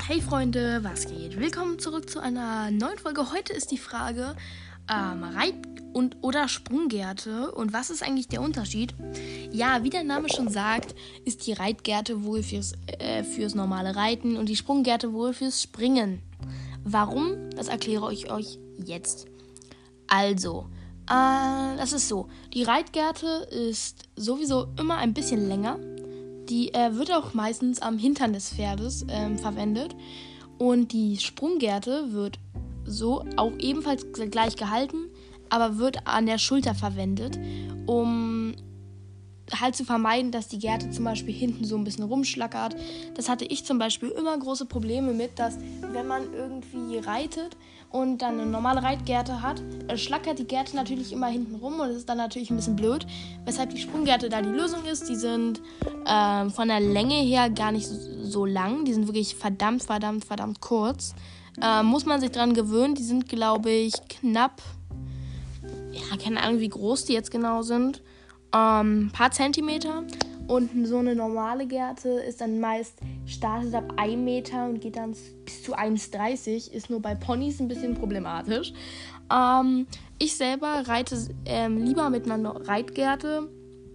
Hey Freunde, was geht? Willkommen zurück zu einer neuen Folge. Heute ist die Frage Reit- oder Sprunggärte und was ist eigentlich der Unterschied? Ja, wie der Name schon sagt, ist die Reitgerte wohl fürs normale Reiten und die Sprunggärte wohl fürs Springen. Warum? Das erkläre ich euch jetzt. Also, das ist so. Die Reitgerte ist sowieso immer ein bisschen länger. Die wird auch meistens am Hintern des Pferdes verwendet. Und die Sprunggerte wird so auch ebenfalls gleich gehalten, aber wird an der Schulter verwendet, um halt zu vermeiden, dass die Gerte zum Beispiel hinten so ein bisschen rumschlackert. Das hatte ich zum Beispiel immer große Probleme mit, dass wenn man irgendwie reitet und dann eine normale Reitgerte hat, schlackert die Gerte natürlich immer hinten rum und das ist dann natürlich ein bisschen blöd, weshalb die Sprunggärte da die Lösung ist. Die sind von der Länge her gar nicht so lang, die sind wirklich verdammt kurz. Muss man sich dran gewöhnen, die sind glaube ich knapp, ja, keine Ahnung wie groß die jetzt genau sind, paar Zentimeter, und so eine normale Gerte ist dann startet ab 1 Meter und geht dann bis zu 1,30, ist nur bei Ponys ein bisschen problematisch. Ich selber reite lieber mit einer Reitgerte,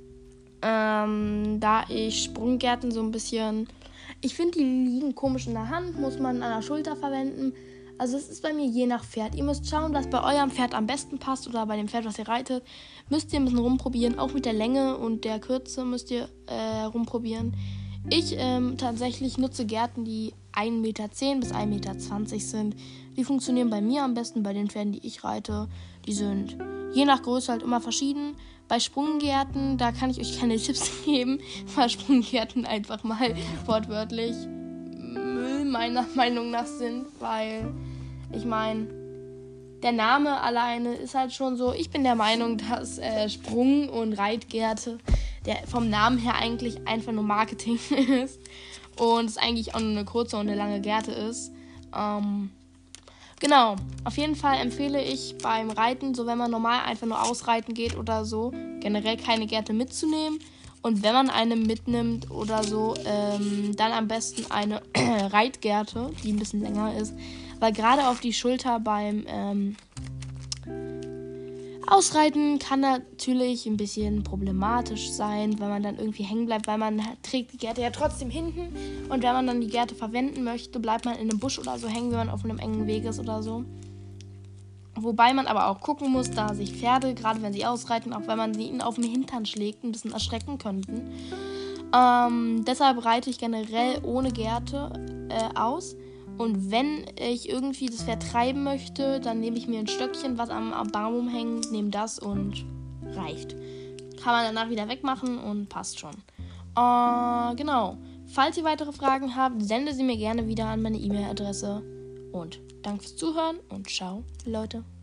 da ich Sprunggärten so ein bisschen, ich finde, die liegen komisch in der Hand, muss man an der Schulter verwenden. Also es ist bei mir je nach Pferd. Ihr müsst schauen, was bei eurem Pferd am besten passt oder bei dem Pferd, was ihr reitet. Müsst ihr ein bisschen rumprobieren. Auch mit der Länge und der Kürze müsst ihr rumprobieren. Ich tatsächlich nutze Gärten, die 1,10 Meter bis 1,20 Meter sind. Die funktionieren bei mir am besten bei den Pferden, die ich reite. Die sind je nach Größe halt immer verschieden. Bei Sprunggärten, da kann ich euch keine Tipps geben, weil Sprunggärten einfach mal wortwörtlich Müll meiner Meinung nach sind, weil ich meine, der Name alleine ist halt schon so. Ich bin der Meinung, dass Sprung- und Reitgerte vom Namen her eigentlich einfach nur Marketing ist und es eigentlich auch nur eine kurze und eine lange Gerte ist. Genau, auf jeden Fall empfehle ich beim Reiten, so wenn man normal einfach nur ausreiten geht oder so, generell keine Gerte mitzunehmen. Und wenn man eine mitnimmt oder so, dann am besten eine Reitgerte, die ein bisschen länger ist. Weil gerade auf die Schulter beim Ausreiten kann natürlich ein bisschen problematisch sein, weil man dann irgendwie hängen bleibt, weil man trägt die Gerte ja trotzdem hinten. Und wenn man dann die Gerte verwenden möchte, bleibt man in einem Busch oder so hängen, wenn man auf einem engen Weg ist oder so. Wobei man aber auch gucken muss, da sich Pferde, gerade wenn sie ausreiten, auch wenn man sie ihnen auf den Hintern schlägt, ein bisschen erschrecken könnten. Deshalb reite ich generell ohne Gerte aus. Und wenn ich irgendwie das Pferd treiben möchte, dann nehme ich mir ein Stöckchen, was am Baum hängt, nehme das und reicht. Kann man danach wieder wegmachen und passt schon. Genau. Falls ihr weitere Fragen habt, sende sie mir gerne wieder an meine E-Mail-Adresse. Und danke fürs Zuhören und ciao, Leute.